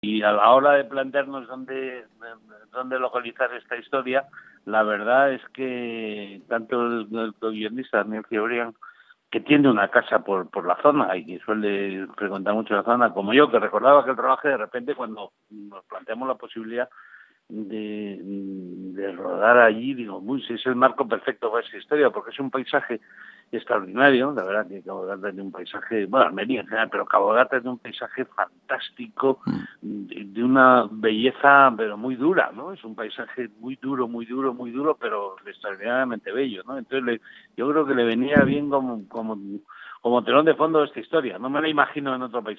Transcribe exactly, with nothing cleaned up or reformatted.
y a la hora de plantearnos dónde, dónde localizar esta historia, la verdad es que tanto el, el guionista Daniel Cibrián, que tiene una casa por por la zona y que suele frecuentar mucho la zona, como yo, que recordaba que el trabajo de repente cuando nos planteamos la posibilidad de, de rodar allí, digo, uy, si es el marco perfecto para esa historia, porque es un paisaje extraordinario, la verdad que Cabo Gata tiene un paisaje, bueno, Almería en general, pero Cabo Gata tiene un paisaje fantástico, de, de una belleza, pero muy dura, ¿no? Es un paisaje muy duro, muy duro, muy duro, pero extraordinariamente bello, ¿no? Entonces le, yo creo que le venía bien como, como, como telón de fondo esta historia, no me la imagino en otro paisaje.